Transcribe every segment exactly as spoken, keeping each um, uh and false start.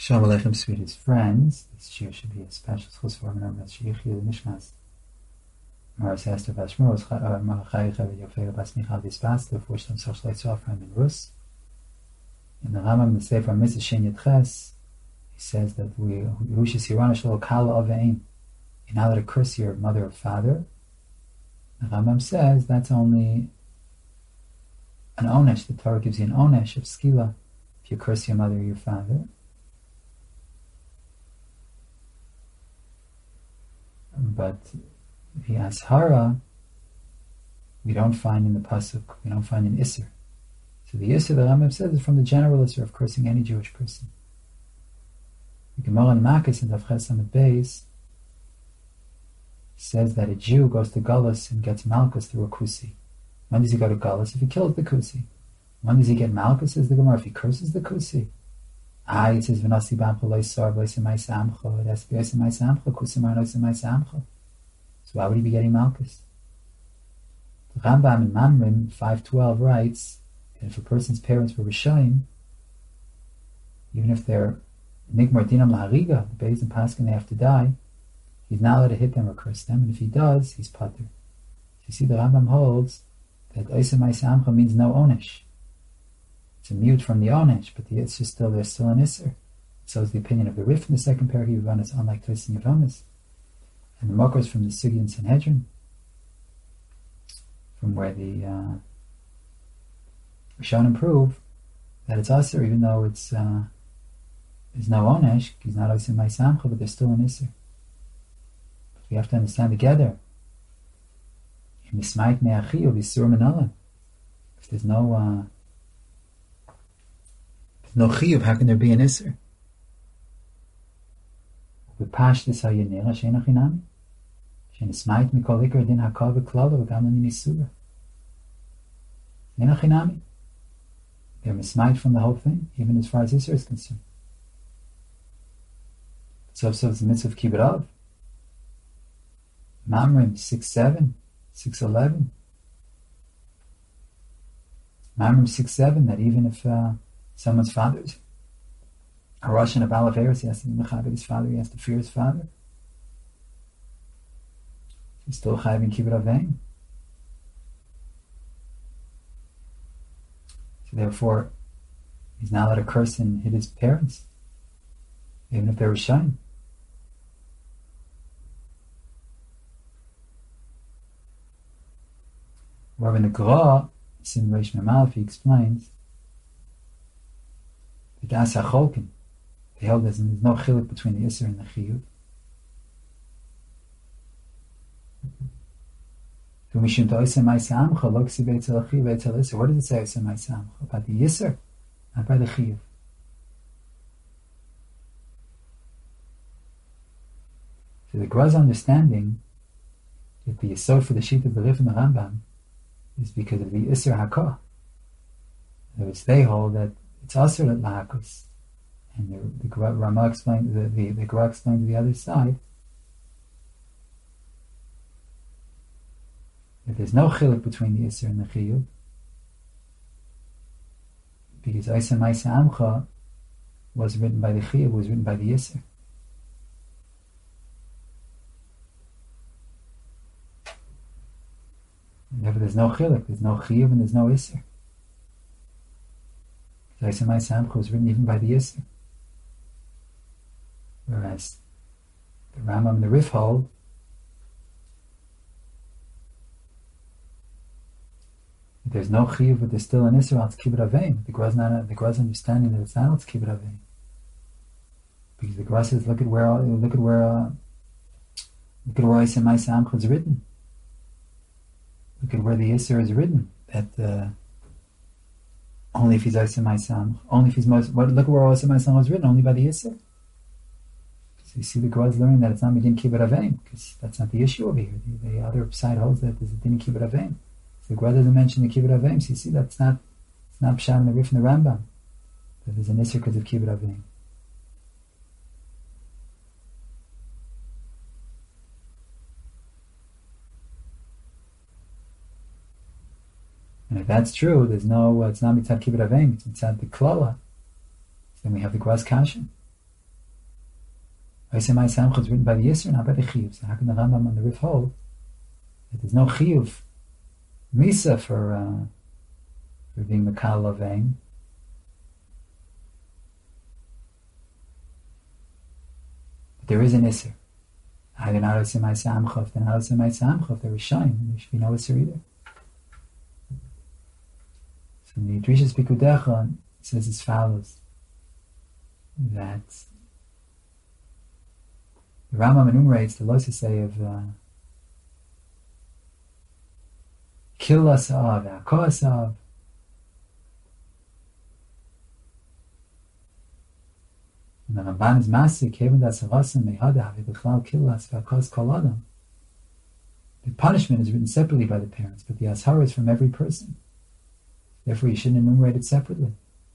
Shalom Aleichem, sweetest friends. This year should be a special schus for Menor Bas Sheichi Nishmas. Maras Esther Bas Shmuel, Malachai Chavid Yofei Bas Michal Dispas, the four Shem Soch Shleit Sofram in Rus. In the Rambam, the Sefer Mitzvah Shen Yetches, he says that we Yehushis Yirana Shlo Kala Avein. You're not allowed to curse your mother or father. The Rambam says that's only an onesh. The Torah gives you an onesh of skila if you curse your mother or your father. But the ashara we don't find in the pasuk. We don't find in Isser. So the Isser the Rambam says is from the general Isser of cursing any Jewish person. The Gemara in Makos in Daf Ches Amud Beis says that a Jew goes to Galus and gets Malchus through a kusi. When does he go to Galus? If he kills the kusi. When does he get Malchus? Says the Gemara, if he curses the kusi. Ah, it says v'nasi b'amcha lo yisar v'yisar ma'asamcha. It has to be yisar ma'asamcha. Kusimar no yisar ma'asamcha. So why would he be getting Malchus? The Rambam in Mamrim five twelve writes that if a person's parents were Rishayim, even if they're nigmar dinam lahariga, the Beis and Paskin they have to die, he's not allowed to hit them or curse them, and if he does, he's pater. So you see, the Rambam holds that yisar ma'asamcha means no onesh. It's a mute from the onesh, but the, it's just still there's still an isser. So is the opinion of the Rif in the second paragraph of Yavanis, unlike Tosin Yavanis. And the Makos from the Sugi and Sanhedrin, from where the uh, Rishonim prove that it's Aser, even though it's uh, there's no onesh, he's not Yisar Ma'asamcha, but there's still an isser. But we have to understand together. If there's no uh, no chiyuv, how can there be an isser? B'pashtus hayanira she'ena chinami she'nismait mikol ikar din hakol v'klala v'gam l'nini surah. Ena chinami. They're mismait from the whole thing, even as far as isser is concerned. So, so it's the mitzvah of kibbut av. Mamrim six seven, six eleven. Mamrim six seven. That even if uh, someone's father's a Russian of Alaveris, he has to be mechabed his father, he has to fear his father. He's still chayav in kibbut avein. So therefore, he's not allowed to curse and hit his parents, even if they were shine. Wherever in the Gra, Sim Reish Memalef, he explains that Das HaCholkin, they held there's no chiluk between the Isser and the Chiyuv. What does it say Isser Ma'aseh about the Isser, not by the Chiyuv? So the Gra's understanding that the Yisod for the sheet of the Rif and the Rambam is because of the Isser Hakah. In other words, they hold that it's Asr at Lahakos. And the, the Rama explained, the, the, the Gra explained to the other side that there's no chiluk between the Isser and the Chiyuv, because Yisar Ma'aseh Amcha was written by the Chiyuv, was written by the Isser. And therefore there's no chiluk, there's no Chiyuv and there's no Isser. Yisar Ma'aseh Amcha was written even by the Isser. Whereas the Rambam and the Rif hold that there's no chiyuv, but there's still an isser, it's kibbut avein. The Gra's not the Gra's understanding that it's not it's kibbut avein, because the Gra says, look at where look at where uh, look at where Yisar Ma'aseh Amcha is written. Look at where the isser is written. That uh, only if he's Yisar Ma'aseh Amcha, only if he's most. What, look at where Yisar Ma'aseh Amcha is written, only by the isser. You see the Gra is learning that it's not Medin Kibbut Avein, because that's not the issue over here. The, the other side holds that there's a Din Kibbut Avein. So the Gra doesn't mention the Kibbut Avein. So you see that's not it's not Pshat in the Rif and the Rambam. That there's an Isser because of Kibbut Avein. And if that's true, there's no, uh, it's not Mitzad Kibbut Avein, it's Mitzad the Klala. So then we have the Gra's Kasha. Oisei Ma'aseh Amcha is written by the Yisr, not by the Chiyuv. So how can the Rambam on the Rif hold that there's no Chiyuv Misa for uh, for being Makal Lavein? But there is an Isser. If they're not Oisei Ma'aseh Amcha, if they're not Oisei Ma'aseh Amcha, if they're Rishayim, there should be no Isser either. So in the Drishas Pikudecha, it says as follows, that the Rambam enumerates the Losisei of uh, Kilas Av, Akos Av, and the Ramban is Masik, even that Savasim Mehada Havibichlal Kilas Vakos Kol Adam. The punishment is written separately by the parents, but the Ashara is from every person. Therefore, you shouldn't enumerate it separately.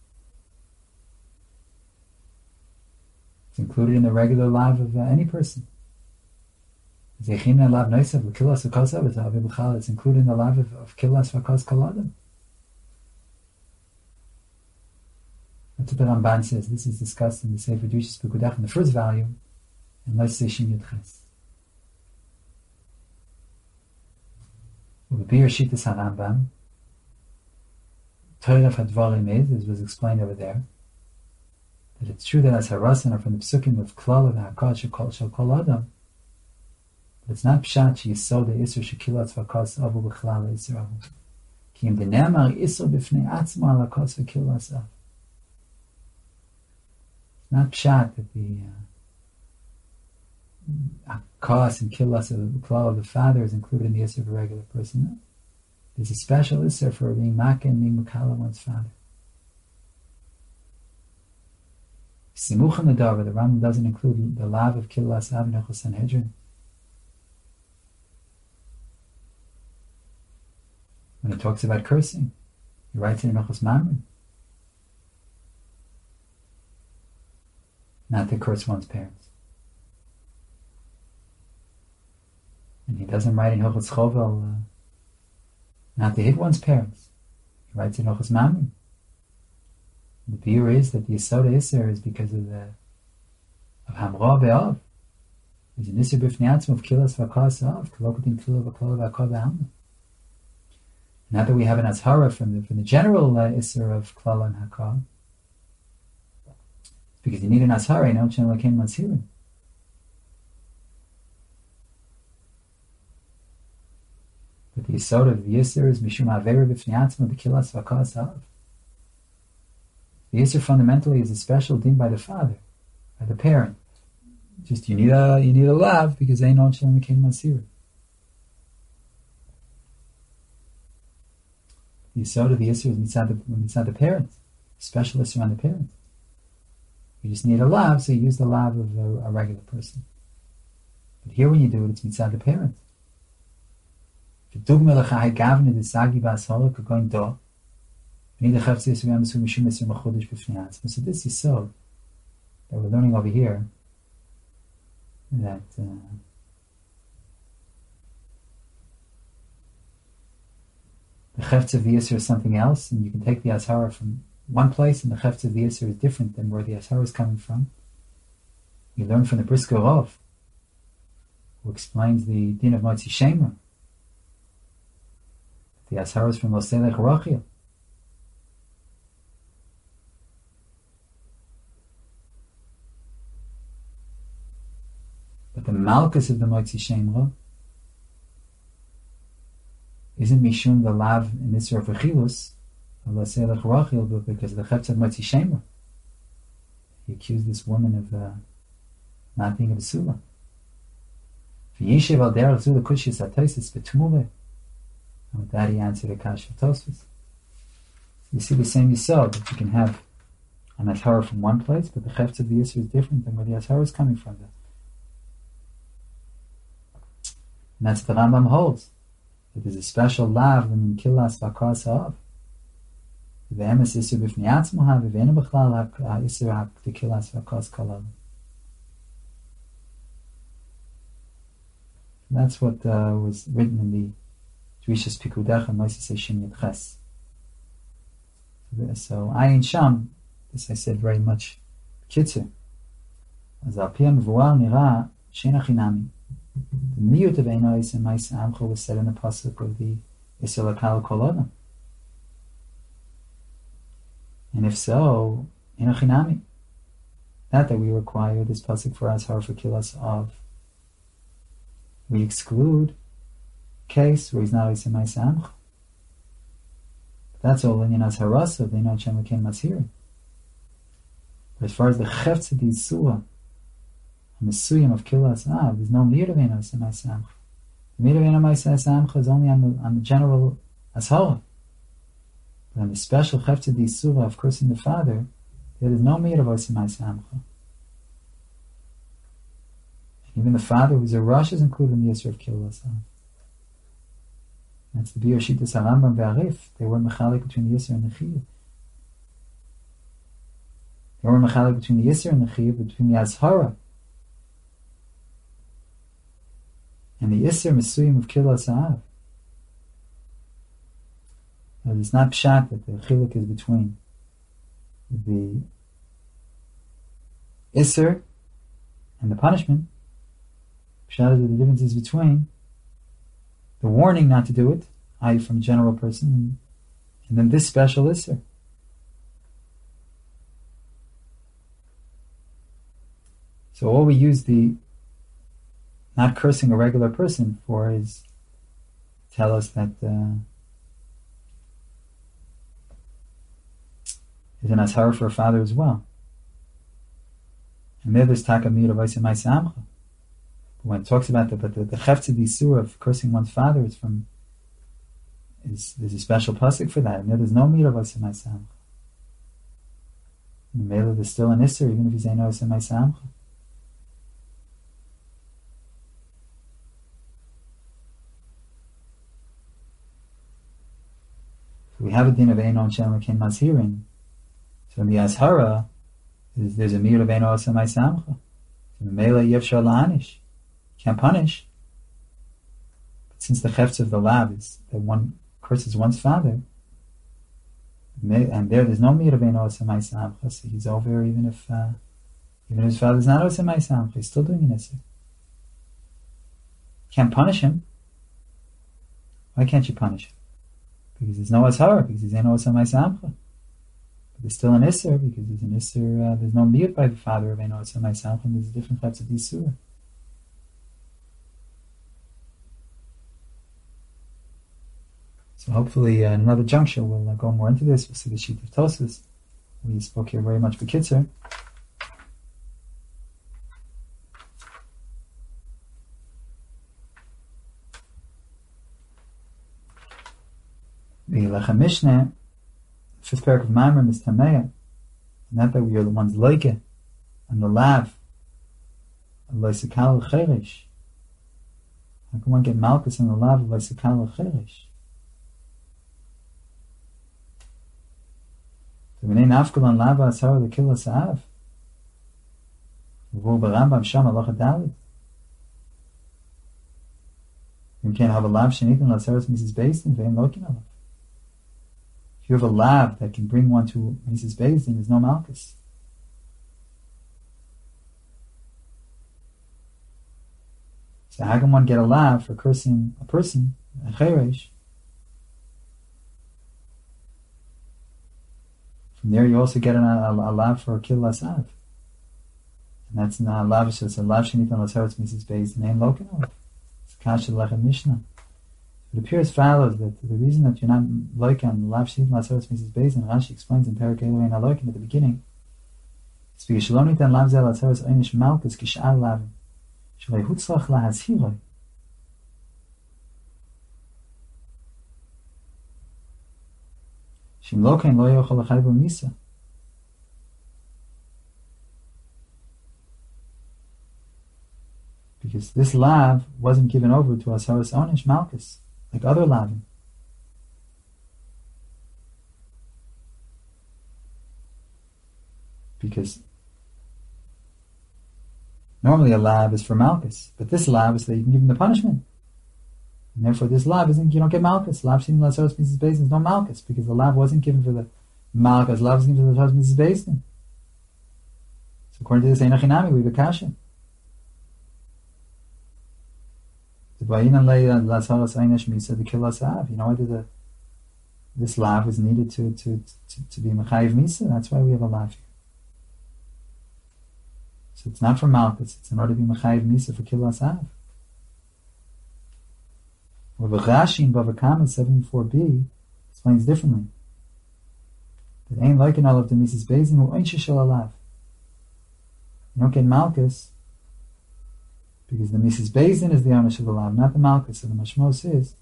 It's included in the regular lav of uh, any person. It's included in the lav of kilas v'kos kol adam. That's what the Ramban says. This is discussed in the Sefer Drishas Pekudach in the first volume, and let's say Shin Yud Ches. Ubir Shitas HaRambam, Torah Hadvarim is, as was explained over there, that it's true that as harasan are from the psukim of klal of hakad shekol shel kol adam, but it's not pshat she yisod the isur shekilas v'akos avu b'chlal isur avu. Ki im denemar isur b'fnei atzma al hakos v'kilas av. It's not pshat that the uh, hakos and kilas of the klal of the father is included in the isur of a regular person. No. There's a special isur for being makkah and being makala one's father. Simuchim Nadavar, the Rambam doesn't include the lav of Kilas Av Nechus Sanhedrin. When it talks about cursing, he writes in Nechus Mamrin. Not to curse one's parents. And he doesn't write in Nechus Chovel uh, not to hit one's parents. He writes in Nechus Mamrin. The view is that the Yisoda Isser is because of the of Hamra Be'av. There's an Isser B'fnei Atzma of Kilas V'Akas Av, Kolokutim Kilo V'Kol V'Akol V'Alma. Now that we have an Azhara from the from the general uh, Isser of Klal and Hakal, because you need an Azhara, you know, Shem Lakein Mazhirin. But the Yisoda of the Isser is Mishum Avera B'fnei Atzma B'Kilas V'Akas Av. The Yisr fundamentally is a special din by the father, by the parent. Just you need a you need a lav because they know Shalom King Masir. The Yisod of the Yisr is mitzad the, mitzad the parents, special Yisr on the parents. You just need a lav, so you use the lav of a, a regular person. But here when you do it, it's mitzad the parents. So this is so that we're learning over here that uh, the chefetz of the Yisr is something else, and you can take the Azhara from one place, and the chefetz of the Yisr is different than where the Azhara is coming from. You learn from the Brisker Rov, who explains the din of Motzi Shemra. The Azhara is from Loselech Rachil. But the Malchus of the Motzi Shemra isn't Mishum the Lav in Isra of Rechilus, but because of the Chetz of Motzi Shemra. He accused this woman of uh, not being a Basula. V'yishev al derech zu l'kushis ha'tosis b'tmure. And with that he answered a kash of Tosfos. You see the same Yisod, that you can have an Azhara from one place, but the Chetz of the Yisr is different than where the Azhara is coming from. And that's the Rambam holds. That there's a special lav when you kilas v'akas ha'av. The emes isur b'fnei atzmoha, v'veinu b'chlal ha'isur ha'kilas v'akas kolav. That's what uh, was written in the Drishas Pikudecha Moises Shin Yud Ches. So Ayin Sham, this I said very much kitzer. As al pi ha-nevuah nira she'ein chinami. The miyut of Eino Oisem Ma'aseh Amcha was said in the pasuk of the Yisrael Kal Kol Adam. And if so, Eino chinami. Not that we require this pasuk for Azhar for Kilas of. We exclude case where he's not Oisem Ma'aseh Amcha. That's all in Azharasa, they know Hashem Elokeinu Mazhirin. But as far as the Chefetz D'Yisua, and the Suyim of Kilas Av, there's no Mir of Eino Oisem Ma'aseh Amcha. The Mir of Eino Oisem Ma'aseh Amcha is only on the, on the general Azhara. But on the special Chefetz D'Yisua of cursing the father, there is no Mir of Oisem Ma'aseh Amcha. And even the father who's a Rosh is included in the Yisur of Kilas Av. That's the Biur Shittas HaRambam ve'Arif. They were mechalik between the Yisr and the Chiyuv. They were mechalik between the Yisr and the Chiyuv, between the Azhara and the Yisr Mesuyim of Kilas Av. It's not pshat that the chiluk is between the Yisr and the punishment. Pshat is that the difference is between the warning not to do it, that is from a general person, and, and then this special Isser. So all we use the not cursing a regular person for is tell us that uh, is an Azhar for a father as well. And there there's Takamir of Oisem Ma'aseh Amcha. When it talks about the but the, the Chefetz D'Yisur of cursing one's father is from is there's a special pasuk for that, and there's no Mir of Oisem Ma'aseh Amcha. In the Mela there's still an Isser, even if he's Eino Oisem Ma'aseh Amcha. So we have a din of Eino and Shem Elokeinu Mazhirin. So in the Azhara, there's, there's a Mir of Eino Oisem Ma'aseh Amcha. So in the Mela Yevshar La'anish. Can't punish. But since the chefts of the lab is that one curses one's father, and there there's no mir of Eino Oisem Ma'aseh Amcha, so he's over even if uh, even if his father's not Oisem Ma'aseh Amcha, he's still doing an Isser. Can't punish him. Why can't you punish him? Because there's no Azhara, because he's Eino Oisem Ma'aseh Amcha. But there's still an Isser, because there's an Isser, uh, there's no mir by the father of Eino Oisem Ma'aseh Amcha, and there's a different chefts of D'Yisur. So hopefully uh, another juncture we'll uh, go more into this. We'll see the sheet of Tosfos. We spoke here very much b'kitzer. The Lechem Mishneh, fifth parak of Maimon is Tameya. Not that we are the ones like it, and the lav, Loisekal Cheresh. How can one get Malchus in the lav of Loisekal Cheresh? So we name Afkulan Lava Asar the Kilas Av. V'vo b'Rambam Sham Alocha Dalit. You can't have a lav shenitin l'Asaras Missus Beis Din ve'en lokin alav. If you have a lav that can bring one to Missus Beis Din, there's no Malchus. So how can one get a lav for cursing a person, a cheresh? From there, you also get an, a, a lav for a kil lasav, and that's not a lav. So it's a lav shenitan lasaretz Missus Beis Din ein lokin alav. It's kasha lechem mishnah. It appears follows that the reason that you're not lokin on the lav shenitan lasaretz Missus Beis Din, Rashi explains in Perak Eloi and Alokin at the beginning, it's because shalom nitan lav zel lasaretz einish malkus kishar lavim shalei hutzlach lahazhiroi. Because this lav wasn't given over to Asaras Onish Malchus, like other lavim. Because normally a lav is for Malchus, but this lav is that you can give him the punishment. And therefore this lav isn't, you don't get Malchus. Lav Shini Lasaros Missus Beis Din is no Malchus, because the lav wasn't given for the Malchus, lav was given for the Lasaros Missus Beis Din. according to this Einachinami, we have a kasha. You know why did the this lav was needed to to to, to be mechayiv misa? That's why we have a lav here. So it's not for malchus; it's in order to be mechayiv misa for kilas av. Or the Rashi in Bava Kama seventy-four b explains differently. That ain't like an all of the misas bezin who ain't shishal alav. You don't get malchus because the misas bezin is the ownership of the lav, not the malchus. So the mashmos is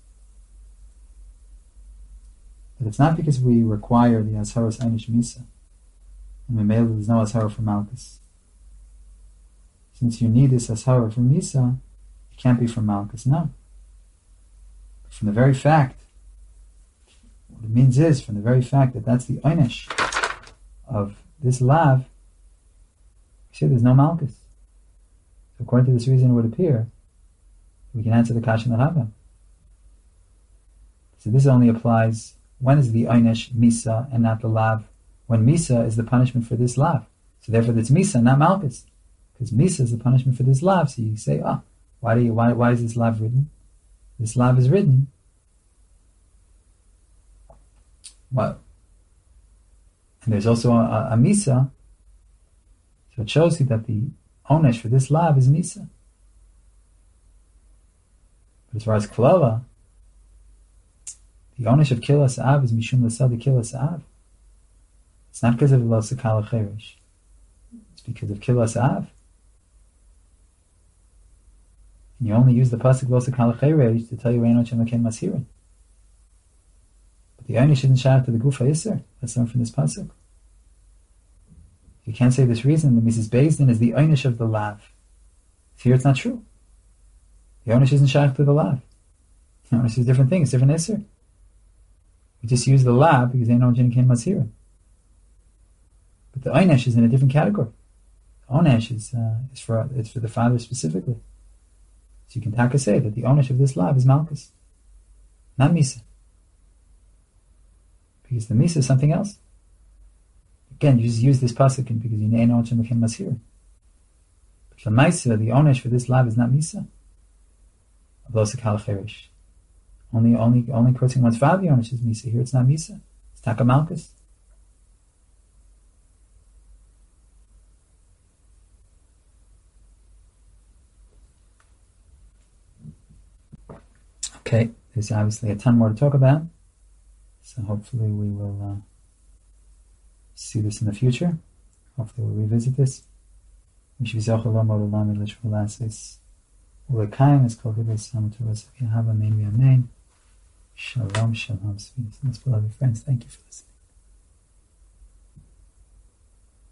that it's not because we require the asharos einish misa, and memela there's no ashara for malchus. Since you need this ashara for misa, it can't be for malchus. No. From the very fact, what it means is, from the very fact that that's the einish of this lav, we say there's no malchus. So according to this reason, it would appear we can answer the kasha in the Hava. So this only applies when is the einish misa and not the lav? When misa is the punishment for this lav. So therefore, it's misa, not malchus, because misa is the punishment for this lav. So you say, ah, oh, why do you? Why why is this lav written? This lav is written. What? And there's also a, a, a misa. So it shows you that the onesh for this lav is misa. But as far as klala, the onesh of kilas av is mishum l'sad kilas av. It's not because of lo sekala cherish. It's because of kilas av. And you only use the pasuk lo sekala cherish to tell you eino chem laken mashirin. But the onesh isn't shayach to the gufa iser. Let's learn from this pasuk. You can't say this reason. The misas bezdin is the onesh of the lav. Here it's not true. The onesh isn't shayach to the lav. The onesh is a different thing. It's different iser. We just use the lav because eino chem laken mashirin. But the onesh is in a different category. The onesh is uh, is for it's for the father specifically. So you can taka say that the onesh of this lav is malchus, not misa, because the misa is something else. Again, you just use this pasuk because you know chem laken mashirin. But the misa, the onesh for this lav is not misa. Avlosik hal cherish. Only, only, only quoting one's father, the onesh is misa. Here it's not misa. It's taka malchus. Okay, there's obviously a ton more to talk about, so hopefully we will uh, see this in the future. Hopefully we'll revisit this. Shalom, shalom, sweet. Beloved friends, thank you for listening.